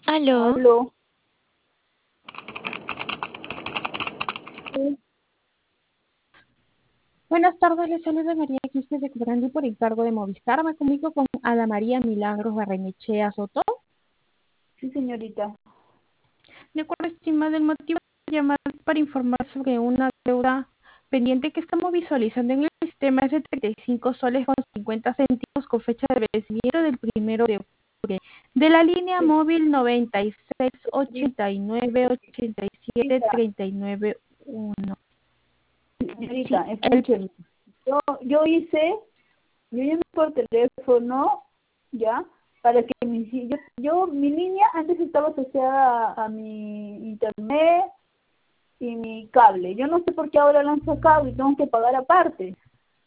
Aló, Aló. Buenas tardes, les saluda María Quispe de Cobrandi por encargo de Movistar. Me comunico con Ada María Milagros Barrenechea Soto. Sí, señorita. De acuerdo, estimada, el motivo de llamar para informar sobre una deuda pendiente que estamos visualizando en el sistema es de 35 soles con 50 centavos con fecha de vencimiento del 1 de octubre. De la línea Sí, móvil 96 89 87 señorita, 39 1. Sí, señorita, escúcheme. Yo llamé por teléfono, ¿ya? Para que mi línea antes estaba asociada a mi internet y mi cable. Yo no sé por qué ahora la han sacado y tengo que pagar aparte.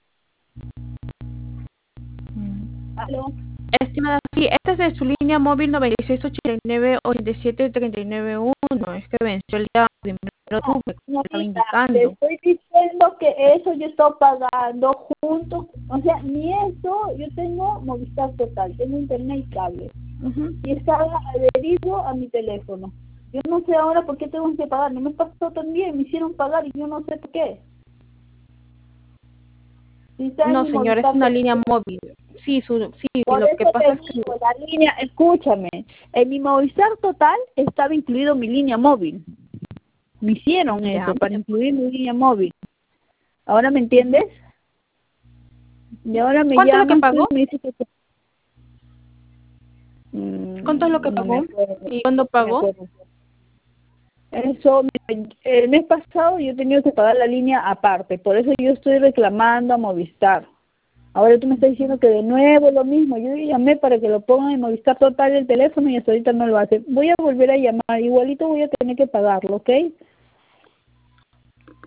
¿Aló? Estimada, sí, esta es de su línea móvil 96 89 87 39 1. Es que venció el día primero de octubre, como estaba Señorita, te indicando. estoy diciendo que eso yo estoy pagando junto, o sea, ni eso, yo tengo Movistar Total, tengo internet y cable, Ujú. y estaba adherido a mi teléfono. Yo no sé ahora por qué tengo que pagar, no me pasó también, me hicieron pagar y yo no sé por qué. Si está en No, mi señora, es Movistar una Total. línea móvil. Sí, Por lo que eso pasa te es que digo, la línea, escúchame, en mi Movistar Total estaba incluido mi línea móvil. Me hicieron ya. eso para incluir mi línea móvil. ¿Ahora me Ujú. entiendes? Y ahora me ¿Cuánto es lo que llamas tú y pagó? me dices que ¿Cuánto es lo que no me pagó? acuerdo, ¿Y cuándo no me pagó? acuerdo. Eso, el mes pasado yo he tenido que pagar la línea aparte, por eso yo estoy reclamando a Movistar. Ahora tú me estás diciendo que de nuevo lo mismo, yo llamé para que lo pongan en Movistar Total el teléfono y hasta ahorita no lo hace. Voy a volver a llamar, igualito voy a tener que pagarlo, ¿ok?